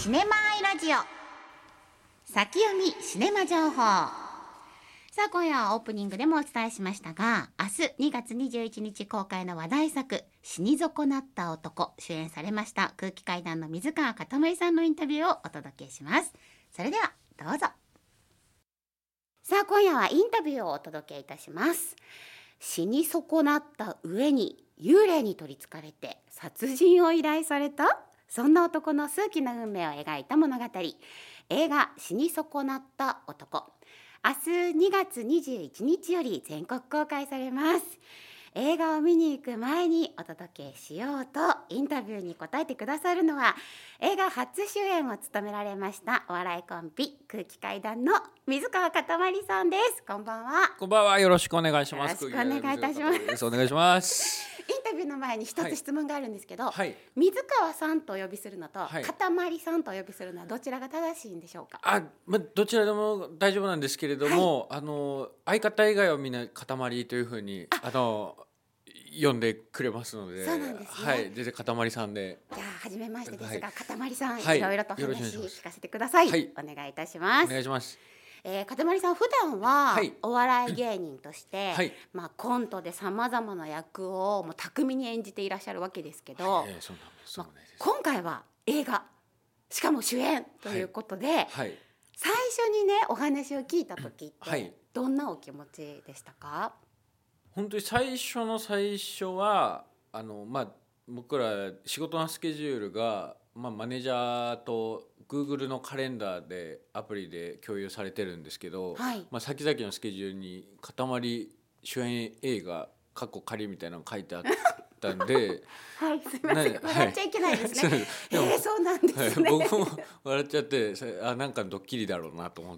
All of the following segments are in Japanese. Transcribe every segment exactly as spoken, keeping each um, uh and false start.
シネマアイラジオ先読みシネマ情報。さあ今夜はオープニングでもお伝えしましたが、明日にがつにじゅういちにち公開の話題作死に損なった男、主演されました空気階段の水川かたまりさんのインタビューをお届けします。それではどうぞ。さあ今夜はインタビューをお届けいたします。死に損なった上に幽霊に取りつかれて殺人を依頼された、そんな男の数奇な運命を描いた物語、映画死に損なった男、明日にがつにじゅういちにちより全国公開されます。映画を見に行く前にお届けしようとインタビューに答えてくださるのは、映画初主演を務められましたお笑いコンビ空気階段の水川かたまりさんです。こんばんは。 こんばんは、よろしくお願いします。 よろしくお願いいたします。 お願いします。 インタビューの前に一つ質問があるんですけど、 はい、 水川さんとお呼びするのと、 はい、 かたまりさんとお呼びするのはどちらが正しいんでしょうか。 あ、ま、どちらでも大丈夫なんですけれども、はい、あの相方以外はみんなかたまりというふうにああの呼んでくれますので、 そうなんですね。 はい、全然かたまりさんで。 じゃあ初めましてですが、はい、かたまりさん、 はい、 いろいろと話聞かせてください。はい、お願いいたします。 お願いします。 えー、かたまりさん普段はお笑い芸人として、はい、まあ、コントでさまざまな役をもう巧みに演じていらっしゃるわけですけど、はい、そうなんです、まあ、今回は映画、しかも主演ということで、はいはい、最初にねお話を聞いた時ってどんなお気持ちでしたか？ 本当に最初の最初はあの、まあ、僕ら仕事のスケジュールが、まあ、マネージャーと Google のカレンダーでアプリで共有されてるんですけど、はい、まあ、先々のスケジュールに塊主演映画カッコ仮みたいなの書いてあったんではい、すみません、笑っちゃいけないですね。えー、そうなんですね。 はい、僕も笑っちゃってあなんかドッキリだろうなと思って、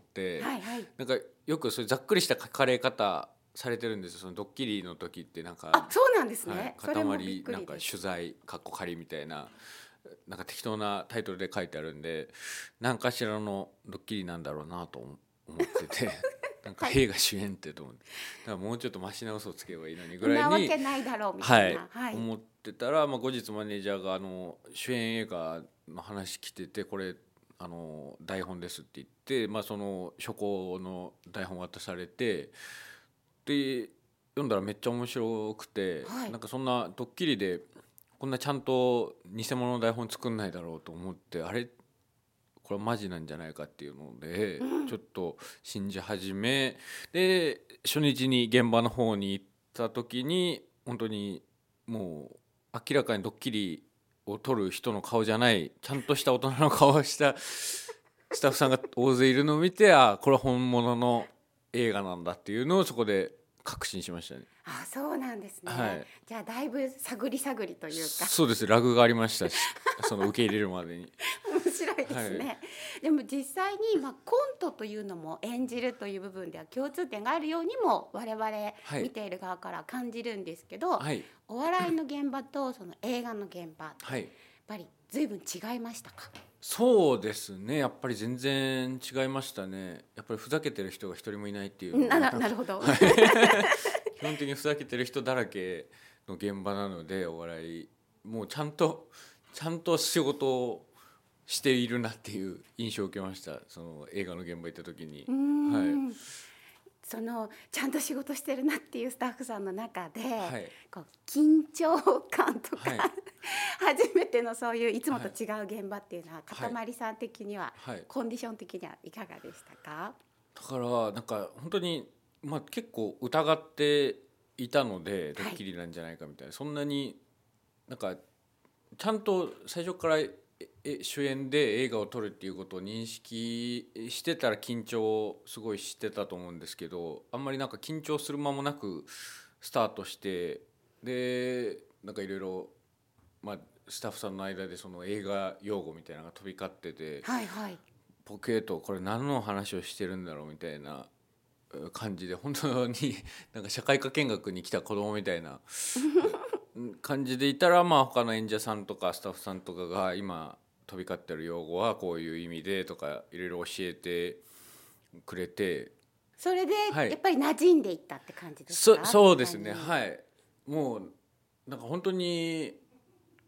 はいはい、なんかよくそれざっくりした書かれ方されてるんですよ。そのドッキリの時ってなんか、 あ、そうなんですね。 はい、塊なんか取材カッコ仮みたいななんか適当なタイトルで書いてあるんで、何かしらのドッキリなんだろうなと思っててなんか映画主演ってと思って、だからもうちょっとマシな嘘をつけばいいのにぐらいに、 なわけないだろうみたいな、 はいはい、思ってたら、まあ、後日マネージャーがあの主演映画の話来てて、これあの台本ですって言って、まあ、その初稿の台本渡されて、で読んだらめっちゃ面白くて、はい、なんかそんなドッキリでこんなちゃんと偽物の台本作んないだろうと思って、あれこれマジなんじゃないかっていうので、うん、ちょっと信じ始めで、初日に現場の方に行った時に本当にもう明らかにドッキリを撮る人の顔じゃないちゃんとした大人の顔をしたスタッフさんが大勢いるのを見て、あこれは本物の映画なんだっていうのをそこで確信しましたね。 あ、そうなんですね、はい、じゃあだいぶ探り探りというか。 そうです、ラグがありましたしその受け入れるまでに面白いですね、はい、でも実際に、まあ、コントというのも演じるという部分では共通点があるようにも我々見ている側から感じるんですけど、はい、お笑いの現場とその映画の現場、はい、やっぱり随分違いましたか？ そうですね、やっぱり全然違いましたね。やっぱりふざけてる人が一人もいないっていうのな, なるほど基本的にふざけてる人だらけの現場なので、お笑いもうちゃんとちゃんと仕事をしているなっていう印象を受けました。その映画の現場行った時に、はい、 そのちゃんと仕事してるなっていうスタッフさんの中で、はい、こう緊張感とか、はい、初めてのそういういつもと違う現場っていうのは、かたまりさん的には、はい、コンディション的にはいかがでしたか？ だからなんか本当に、まあ、結構疑っていたのでドッキリなんじゃないかみたいな、はい、そんなになんかちゃんと最初から主演で映画を撮るっていうことを認識してたら緊張すごいしてたと思うんですけど、あんまりなんか緊張する間もなくスタートして、でなんかいろいろまあスタッフさんの間でその映画用語みたいなのが飛び交ってて、はいはい、ポケットこれ何の話をしてるんだろうみたいな感じで、本当になんか社会科見学に来た子供みたいな感じでいたら、まあ他の演者さんとかスタッフさんとかが今飛び交ってる用語はこういう意味でとかいろいろ教えてくれて、 それでやっぱり馴染んでいったって感じですか？ はい、そ, そうですね、はい、もうなんか本当に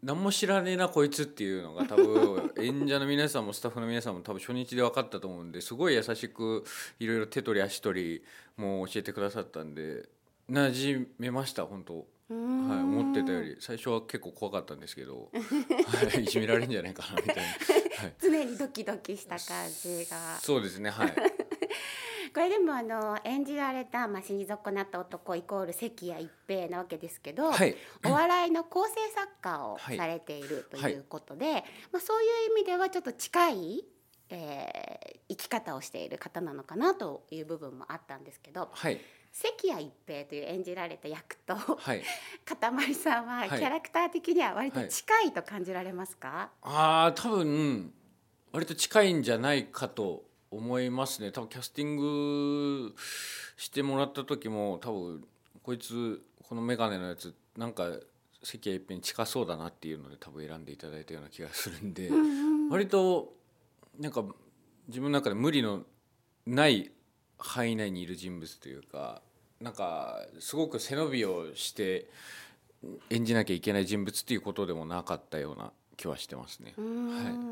何も知らねえなこいつっていうのが多分演者の皆さんもスタッフの皆さんも多分初日で分かったと思うんで、すごい優しくいろいろ手取り足取りも教えてくださったんで馴染めました本当。はい、思ってたより最初は結構怖かったんですけど、はい、いじめられるんじゃないかなみたいな、はい、 常にドキドキした感じが。 そうですね、はいこれでもあの演じられた、まあ、死に損なった男イコール関谷一平なわけですけど、 はい、 お笑いの構成作家をされているということで、はいはい、まあ、そういう意味ではちょっと近い、えー、生き方をしている方なのかなという部分もあったんですけど、 はい、 関谷一平という演じられた役と、 はい、 かたまりさんはキャラクター的には割と近いと感じられますか？はい、 ああ多分割と近いんじゃないかと思いますね。多分キャスティングしてもらった時も多分こいつこのメガネのやつなんか関谷一平に近そうだなっていうので多分選んでいただいたような気がするんで、うんうん、割となんか自分の中で無理のない範囲内にいる人物というか、なんかすごく背伸びをして演じなきゃいけない人物っていうことでもなかったような気はしてますね。 うん、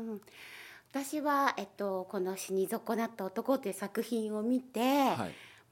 はい、私は、えっと、この死に損なった男という作品を見て、はい、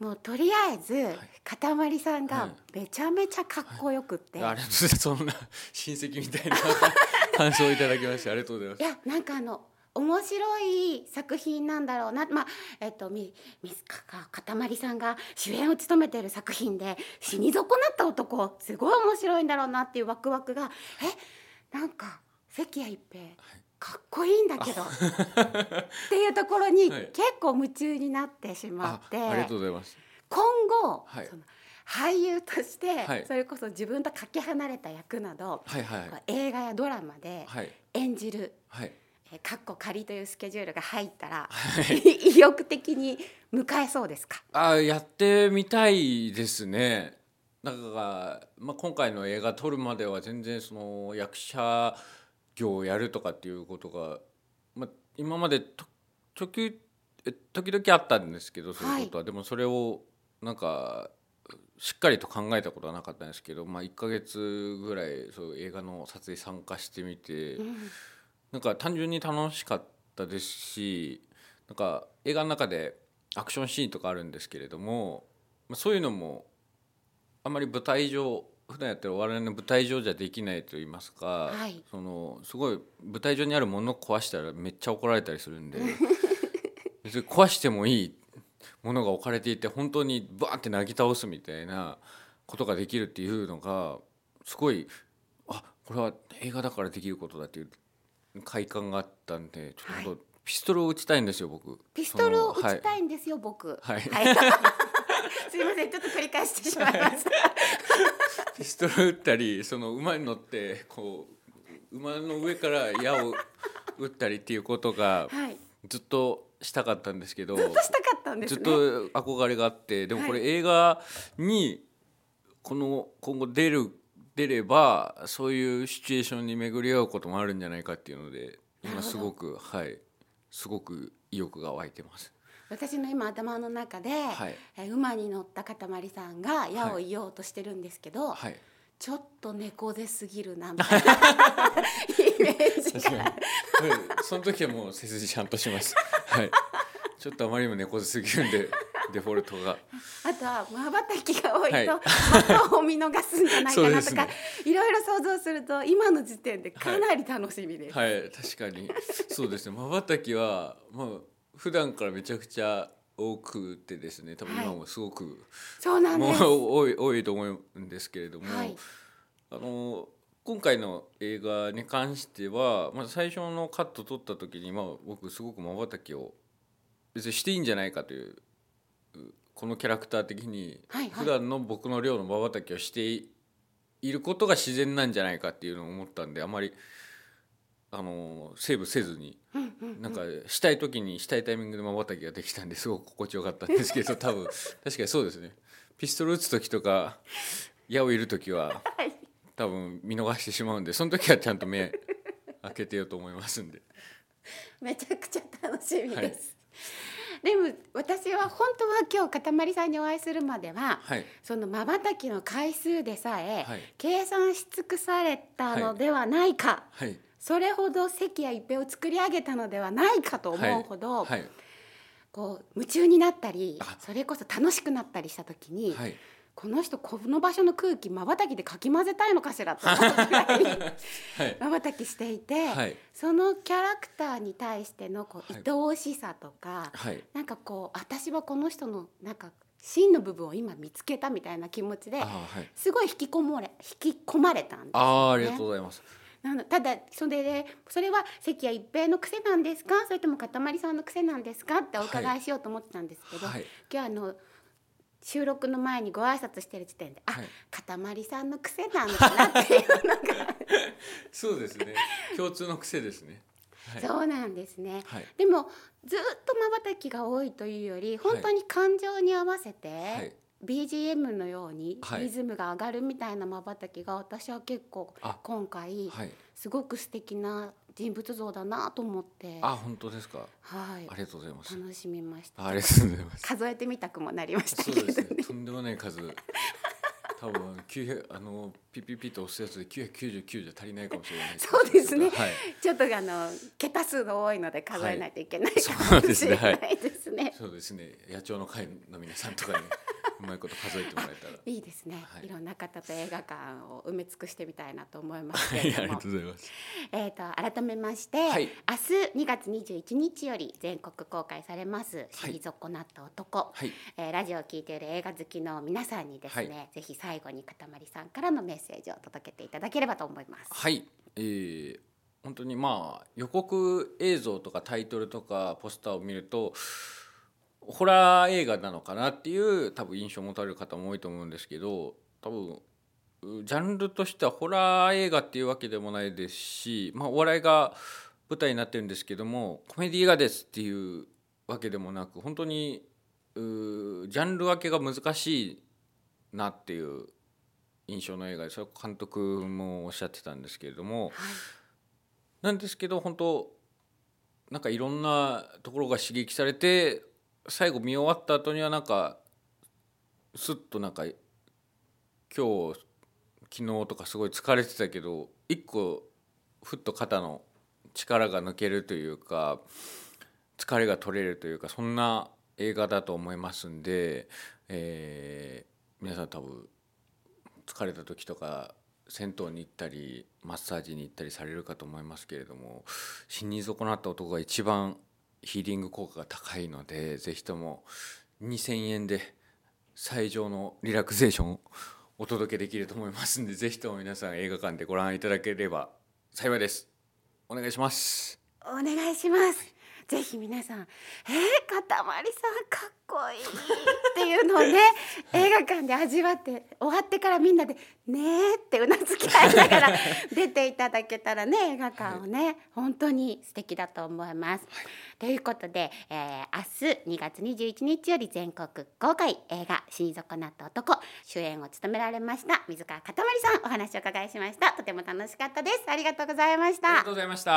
もうとりあえず、はい、かたまりさんがめちゃめちゃかっこよくって、はいはい、あれそんな親戚みたいな感想をいただきましてありがとうございます。 いやなんかあの面白い作品なんだろうな、まあえっと、みみかかたまりさんが主演を務めている作品で死に損なった男すごい面白いんだろうなっていうワクワクが、えなんか関谷一平、はい、かっこいいんだけどっていうところに結構夢中になってしまって、はい、 あ, ありがとうございます。 今後、はい、その俳優として、 はい、 それこそ自分とかけ離れた役など、 はいはいはい、 映画やドラマで演じる、 はい、 かっこ仮というスケジュールが入ったら、はい、意欲的に迎えそうですか？ あやってみたいですね。だから、まあ、今回の映画撮るまでは全然その役者業をやるとかっていうことが、まあ、今までと時々あったんですけど、そういうことは、はい、でもそれをなんかしっかりと考えたことはなかったんですけど、まあ、いっかげつぐらいそう映画の撮影参加してみて、うん、なんか単純に楽しかったですし、なんか映画の中でアクションシーンとかあるんですけれども、そういうのもあんまり舞台上普段やってるお笑いの舞台上じゃできないと言いますか、はい、そのすごい舞台上にあるものを壊したらめっちゃ怒られたりするんで別に壊してもいいものが置かれていて本当にバーンってなぎ倒すみたいなことができるっていうのがすごい、あこれは映画だからできることだっていう快感があったんで、ちょっと、はい、ピストルを撃ちたいんですよ僕。 ピストルを撃ちたいんですよ、はい、僕、はい、はい、すいませんちょっと繰り返してしまいましたピストル撃ったりその馬に乗ってこう馬の上から矢を撃ったりっていうことがずっとしたかったんですけど、 ずっとしたかったんですね。 ずっと憧れがあって、でもこれ映画にこの今後出る出ればそういうシチュエーションに巡り合うこともあるんじゃないかっていうので今すごくはいすごく意欲が湧いてます。 私の今頭の中で、はい、馬に乗ったかたまりさんが矢を言おうとしてるんですけど、はい、ちょっと猫背すぎるなみたいなイメージがその時はもう背筋ちゃんとします、はい、ちょっとあまりにも猫背すぎるんでデフォルトがあとはまばたきが多いと元を見逃すんじゃないかなとか、ね、いろいろ想像すると今の時点でかなり楽しみです。 はい、はい、確かにそうですね。まばたきはまあ普段からめちゃくちゃ多くてですね、多分今もすごく、はい、 そうなんです。 多い多いと思うんですけれども、はい、あの今回の映画に関しては、まず最初のカット撮った時に、まあ、僕すごくまばたきを別にしていいんじゃないかというこのキャラクター的に普段の僕の量のまばたきをしていることが自然なんじゃないかっていうのを思ったんで、あまりあのセーブせずに、うんうんうん、なんかしたい時にしたいタイミングでまばたきができたんですごく心地よかったんですけど多分確かにそうですね。ピストル撃つ時とか矢を射る時は多分見逃してしまうんで、その時はちゃんと目開けてようと思いますんでめちゃくちゃ楽しみです、 でも私は本当は今日かたまりさんにお会いするまでは、 はい、 そのまばたきの回数でさえ、 はい、 計算し尽くされたのではないか、 はい、 それほど関谷一平を作り上げたのではないかと思うほど、 はいはい、こう夢中になったりそれこそ楽しくなったりした時に、 はい、 この人この場所の空気まばたきでかき混ぜたいのかしらと思うくらいまばたきしていて、はい、そのキャラクターに対してのこう愛おしさとか、はい、なんかこう私はこの人のなんか真の部分を今見つけたみたいな気持ちで、はい、すごい引き込まれ引き込まれたんですよね。 あ、ありがとうございます。 ただそれでそれは関谷一平の癖なんですか、それともかたまりさんの癖なんですかってお伺いしようと思ってたんですけど、はい、今日あの収録の前にご挨拶してる時点で、はい、あ、かたまりさんの癖なんだなっていうのがそうですね、共通の癖ですね。 はい、そうなんですね。はい、でもずっとまばたきが多いというより本当に感情に合わせて、はい、ビージーエム のようにリズムが上がるみたいなまばたきが私は結構今回すごく素敵な人物像だなと思って。 あ、本当ですか。 はい、 ありがとうございます。 楽しみました。 ありがとうございます。 数えてみたくもなりましたけどね。 そうですね、とんでもない数多分きゅうひゃくあのピピピと押すやつできゅうひゃくきゅうじゅうきゅうじゃ足りないかもしれない。 そうですね、はい、ちょっとあの桁数が多いので数えないといけないかもしれないですね。 そうですね、野鳥の会の皆さんとかにうまいこと数えてもらえたらいいですね、はい、いろんな方と映画館を埋め尽くしてみたいなと思いますけれども、 はい、ありがとうございます。 えーと改めまして、はい、明日にがつにじゅういちにちより全国公開されます「死に損なった男」、はい、えー、ラジオを聞いている映画好きの皆さんにですね、はい、ぜひ最後にかたまりさんからのメッセージを届けていただければと思います。 はい、えー、本当にまあ予告映像とかタイトルとかポスターを見るとホラー映画なのかなっていう多分印象を持たれる方も多いと思うんですけど、多分ジャンルとしてはホラー映画っていうわけでもないですし、まあ、お笑いが舞台になってるんですけどもコメディ映画ですっていうわけでもなく、本当にジャンル分けが難しいなっていう印象の映画で、それは監督もおっしゃってたんですけれども、はい、なんですけど本当なんかいろんなところが刺激されて最後見終わった後にはなんかスッとなんか今日昨日とかすごい疲れてたけど一個ふっと肩の力が抜けるというか疲れが取れるというか、そんな映画だと思いますんで、えー、皆さん多分疲れた時とか銭湯に行ったりマッサージに行ったりされるかと思いますけれども、死に損なった男が一番ヒーリング効果が高いので、ぜひともにせんえんで最上のリラクゼーションをお届けできると思いますので、ぜひとも皆さん映画館でご覧いただければ幸いです。お願いします。 お願いします。ぜひ皆さん、えー、かたまりさんかっこいいっていうのをね映画館で味わって終わってからみんなでねーってうなずき合いながら出ていただけたらね映画館をね、はい、本当に素敵だと思います、はい、ということで、えー、明日にがつにじゅういちにちより全国公開映画死に損なった男、主演を務められました水川かたまりさん、お話をお伺いしました。とても楽しかったです。ありがとうございました。 ありがとうございました。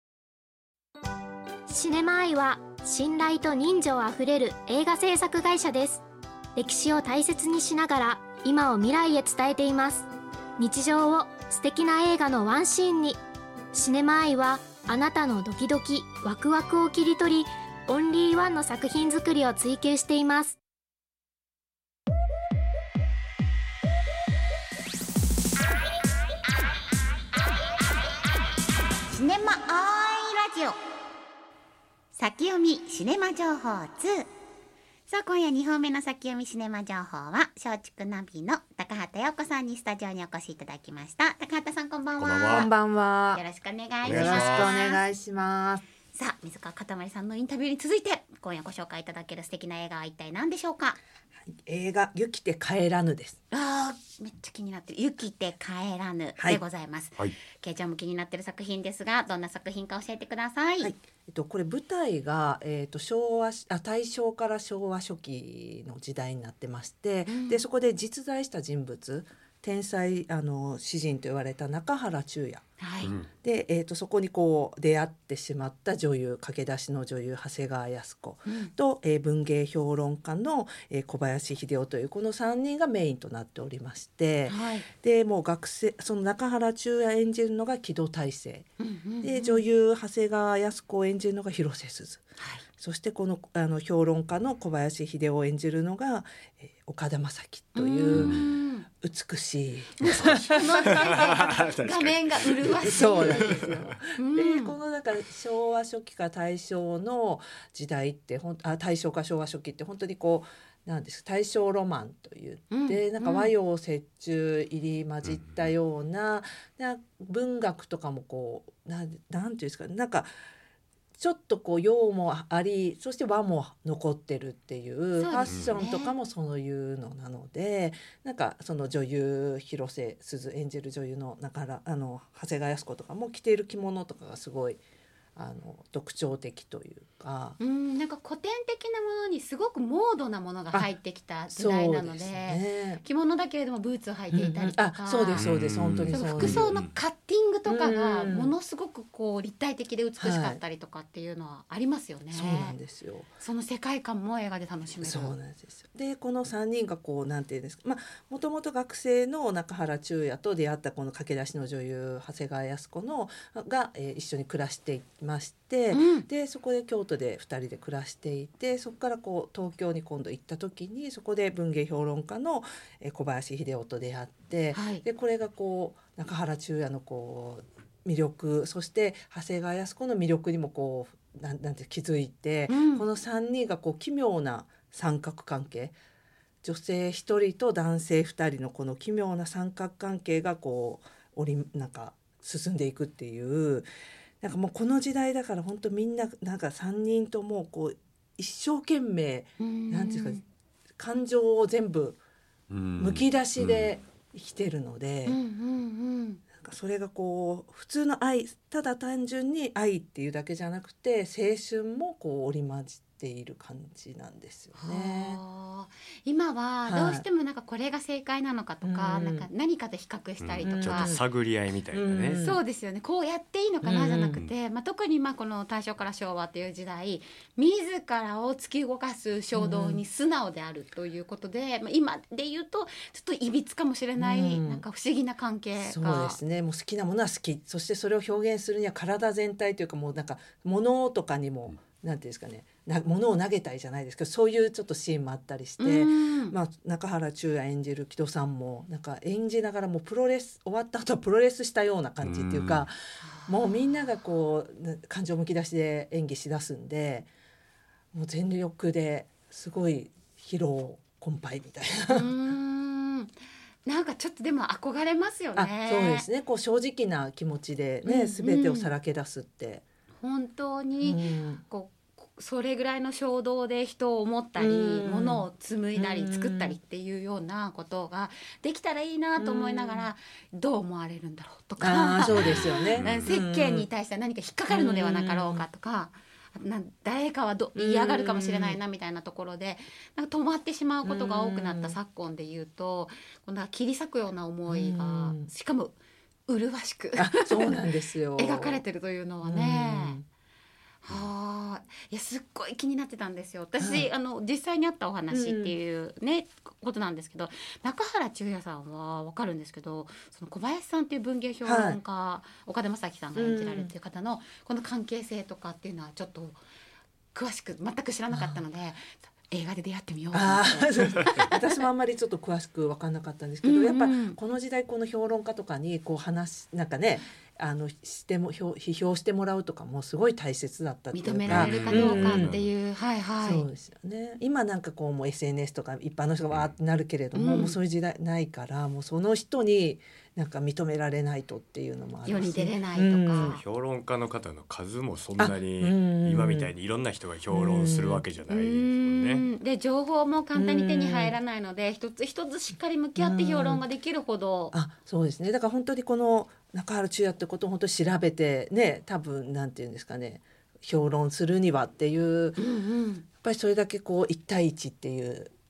シネマアイは信頼と人情あふれる映画制作会社です。歴史を大切にしながら今を未来へ伝えています。日常を素敵な映画のワンシーンに。シネマアイはあなたのドキドキワクワクを切り取り、オンリーワンの作品作りを追求しています。 シネマアイラジオ先読みシネマ情報ツー。さあ今夜にほんめの先読みシネマ情報は松竹ナビの高畑陽子さんにスタジオにお越しいただきました。高畑さんこんばんは。 こんばんは。 よろしくお願いします。よろしくお願いします。 さあ水川かたまりさんのインタビューに続いて今夜ご紹介いただける素敵な映画は一体何でしょうか。 映画ゆきて帰らぬです。 あーめっちゃ気になってるゆきて帰らぬでございます。はい、ケイちゃんも気になってる作品ですがどんな作品か教えてください。はい、 えっと、これ舞台が、えー、と昭和あ大正から昭和初期の時代になってまして、うん、でそこで実在した人物天才あの詩人と言われた中原中也はい、 うんで、えー、とそこにこう出会ってしまった女優駆け出しの女優長谷川靖子うんと、えー文芸評論家の、えー小林秀夫というこのさんにんがメインとなっておりまして、 はいでもう学生その中原中也演じるのが木戸大聖うんうんうんで女優長谷川靖子を演じるのが広瀬すず、 はいそしてこのあの評論家の小林秀夫を演じるのが、えー岡田将生といううん美しいこの画面が麗しいそうなんですよ。 うんでこのだから昭和初期か大正の時代ってほんあ大正か昭和初期って本当にこうなんですか大正ロマンといって、 うんなんか和洋折衷入り混じったような、な文学とかもこうなんなんていうんですかなんかちょっとこう洋もありそして和も残ってるっていうそうですねファッションとかもそういうのなので、なんかその女優広瀬すず演じる女優の中原あの長谷川靖子とかも着ている着物とかがすごいあの特徴的というか。 うんなんか古典的なものにすごくモードなものが入ってきた時代なので、 そうですね。 着物だけれどもブーツを履いていたりとか、 うんうんあそうですそうですうん本当にそのそう服装のカッティングとかがうんものすごくこう立体的で美しかったりとかっていうのはありますよね。 そうなんですよ。 その世界観も映画で楽しめる。 そうなんですよ。でこのさんにんがこうなんていうんですか、まあもともと学生の中原中也と出会ったこの駆け出しの女優長谷川靖子のが、えー一緒に暮らしていまして、 うんでそこで京都でふたりで暮らしていて、そこからこう東京に今度行った時にそこで文芸評論家の、えー小林秀夫と出会って、 はいでこれがこう中原中也のこう魅力、そして長谷川靖子の魅力にもこうなんなんて気づいて、 うんこのさんにんがこう奇妙な三角関係、女性ひとりと男性ふたりのこの奇妙な三角関係がこう折りなんか進んでいくっていう、なんかもうこの時代だから本当みんななんかさんにんともこう一生懸命うんなんていうか感情を全部むき出しで生きてるので、 うんうんうんなんかそれがこう普通の愛、ただ単純に愛っていうだけじゃなくて青春もこう織り交じっている感じなんですよね。 はあ今はどうしてもなんかこれが正解なのかとか、 うんなんか何かと比較したりとうんか、 ちょっと探り合いみたいなね、 うんそうですよね、こうやっていいのかなじゃなくて、まあ、特にまあこの大正から昭和という時代自らを突き動かす衝動に素直であるということで、まあ、今で言うとちょっといびつかもしれない、 うんなんか不思議な関係がそうですね。もう好きなものは好き、そしてそれを表現するには体全体というかもうなんか物とかにも、なんていうんですかね、な物を投げたいじゃないですけど、そういうちょっとシーンもあったりして、 うんまあ、中原中也演じる木戸さんもなんか演じながらもうプロレス終わった後はプロレスしたような感じっていうか、もうみんながこうな感情むき出しで演技しだすんで、もう全力ですごい疲労困憊みたいな。 うーんなんかちょっとでも憧れますよあ、 ね。 そうですね。こう正直な気持ちでね、 うんすべてをさらけ出すって。 本当うにんこうそれぐらいの衝動で人を思ったり、 うん物を紡いだりうん作ったりっていうようなことができたらいいなと思いながら、どう思われるんだろうとあかあ、そうですよね。 うん設計に対して何か引っかかるのではなかろうかとか、な誰かはど嫌がるかもしれないなみたいなところでなんか止まってしまうことが多くなった昨今で言うと、こんな切り裂くような思いがうんしかも麗しくあ、そうなんですよ。 描かれてるというのはね。 うんはあ、いやすっごい気になってたんですよ。私、 はいあの実際にあったお話っていうね、ことなんですけど、中原中也さんはわかるんですけど、その小林さんっていう文芸評論家、岡田将生さんが演じられるっていう方のこの関係性とかっていうのはちょっと詳しく全く知らなかったので、映画で出会ってみようと思あって。 ーそう私もあんまりちょっと詳しく分かんなかったんですけど、 うんうんやっぱこの時代この評論家とかにこう話なんかね、あのしても評批評してもらうとかもすごい大切だったっていうか認められるかどうかっていう、はいはい。 そうですよね。今なんかこうもう エスエヌエス とか一般の人がわーってなるけれども、 うんもうそういう時代ないからもうその人になんか認められないとっていうのもあるし、 世に出れないとか、 うん評論家の方の数もそんなあうんに今みたいにいろんな人が評論するわけじゃないですもんね。 うんで情報も簡単に手に入らないので、一つ一つしっかり向き合って評論ができるほど、 あ、そうですね。だから本当にこの中原中也ってことを本当に調べてね、多分なんていうんですかね、評論するにはっていう、やっうんうんぱりそれだけこう一対一っていう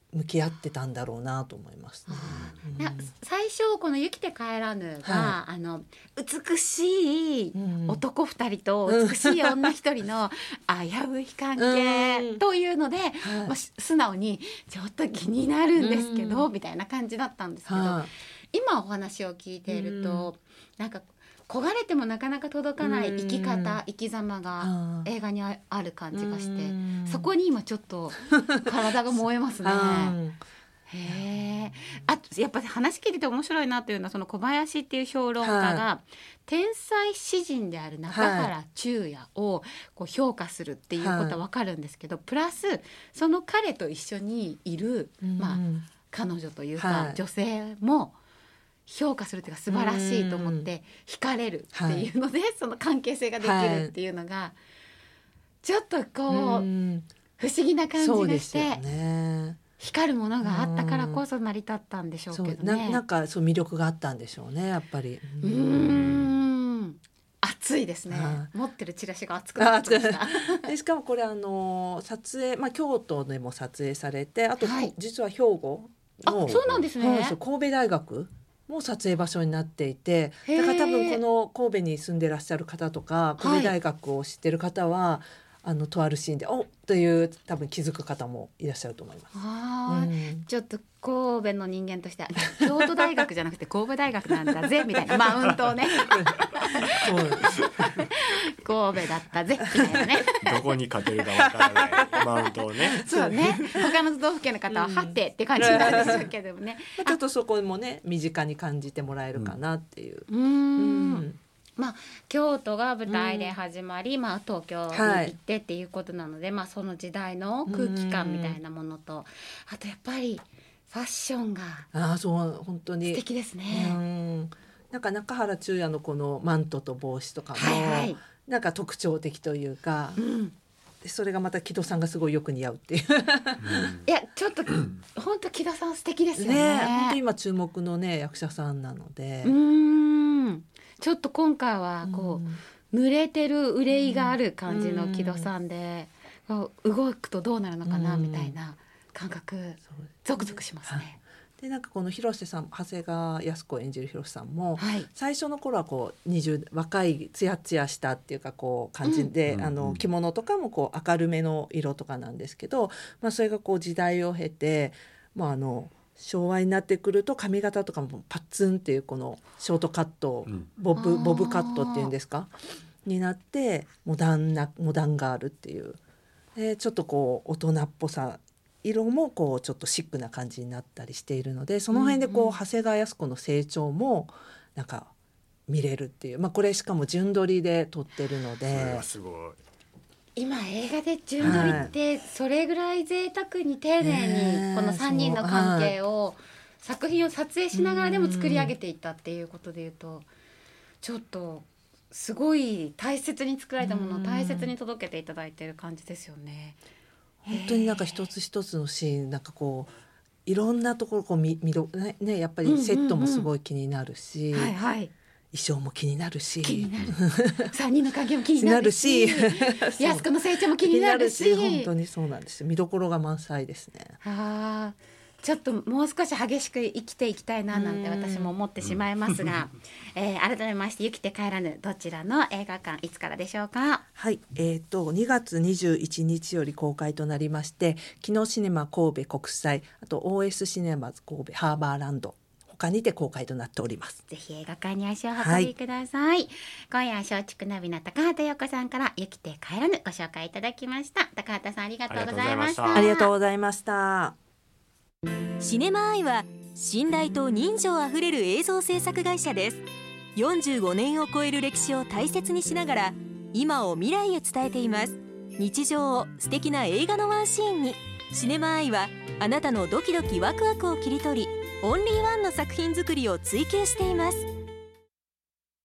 向き合ってたんだろうなと思いますね。 いや最初この「生きて帰らぬが」 はあの美しいうん男ふたりと美しい女ひとりの危うい関係というので、 はいまあ、し素直にちょっと気になるんですけど、 うんみたいな感じだったんですけど、 はい今お話を聞いていると、なんか焦がれてもなかなか届かない生き方、 うん生き様があー映画にあある感じがして、 うんそこに今ちょっと体が燃えますね。 あへえ。あとやっぱり話聞いてて面白いなというのは、その小林っていう評論家が、 は天才詩人である中原中也をこう評価するっていうことは分かるんですけど、プラスその彼と一緒にいる、 ーまあうん彼女というか、 はい女性も評価するっていうか素晴らしいと思って惹かれるっていうので、その関係性ができるっていうのがちょっとこう、 うん不思議な感じそうがして、 ですよね。 光るものがあったからこそ成り立ったんでしょうそうけどね。 ななんかそう魅力があったんでしょうね、やっぱり。 うーん熱いですね、 は持ってるチラシが熱くなってきました。 でしかもこれあの撮影、まあ、京都でも撮影されて、あと、 はい実は兵庫のあ、そうなんですね。 そうです神戸大学も撮影場所になっていて、 へーだから多分この神戸に住んでらっしゃる方とかい神戸大学を知ってる方は、あのとあるシーンでおっという多分気づく方もいらっしゃると思います。 あーうんちょっと神戸の人間としては京都大学じゃなくて神戸大学なんだぜみたいなマウントをねそうなんです神戸だったぜみたいなね。 どこに勝てるかわからないマウントをね。 そうね。他の都道府県の方ははってって感じなんでしょうけどもね。 ちょっとそこもね身近に感じてもらえるかなっていう。 うーうんんまあ、京都が舞台で始まり、まあ、東京に行ってっていうことなので、まあ、その時代の空気感みたいなものと、あとやっぱりファッションがああそう本当に素敵ですうね。 んなんか中原中也のこのマントと帽子とかも、 はいはい、 なんか特徴的というか、 うん、 でそれがまた木戸さんがすごいよく似合うっていういやちょっと本当木田さん素敵ですよね。 ね本当今注目のね役者さんなので、 うーんちょっと今回はこう、 うん濡れてる憂いがある感じの木戸さんで、こう動くとどうなるのかなみたいな感覚、 そうゾクゾクしますね。 でなんかこの広瀬さん長谷川靖子演じる広瀬さんも、 はい、 最初の頃はこうにじゅう若いツヤツヤしたっていうかこう感じで、 うんあのうん着物とかもこう明るめの色とかなんですけど、まあ、それがこう時代を経て、まあ、あの昭和になってくると髪型とかもパッツンっていうこのショートカット、 うんボブあーボブカットっていうんですかになってモダンなモダンガールっていう、でちょっとこう大人っぽさ色もこうちょっとシックな感じになったりしているので、その辺でこう、 うんうん長谷川靖子の成長もなんか見れるっていう、まあ、これしかも順撮りで撮ってるのそれではすごい。 今映画で順撮りってそれぐらい贅沢に丁寧ねえにこのさんにんの関係を作品を撮影しながらでも作り上げていったっていうことでいうと、ちょっとすごい大切に作られたものを大切に届けていただいている感じですよね。 本当になんか一つ一つのシーンなんかこういろんなところこう見見どねねやっぱりセットもすごい気になるし、 はいはい衣装も気になるし気になるさんにんの関係も気になるし安子の成長も気になるし本当にそうなんですよ。見どころが満載ですね。 あーちょっともう少し激しく生きていきたいななんて私も思ってしまいますが、えー改めまして「生きて帰らぬ」どちらの映画館いつからでしょうか。 はい、えー、とにがつにじゅういちにちより公開となりまして、木野シネマ神戸国際、あと オーエス シネマズ神戸ハーバーランド他にて公開となっております。 ぜひ映画館に足を運びください、今夜は松竹ナビの高畑陽子さんから生きて帰らぬご紹介いただきました。高畑さんありがとうございました。 ありがとうありがとうございました。 シネマアイは信頼と人情あふれる映像制作会社です。よんじゅうごねんを超える歴史を大切にしながら今を未来へ伝えています。日常を素敵な映画のワンシーンに。シネマアイはあなたのドキドキワクワクを切り取りオンリーワンの作品作りを追求しています。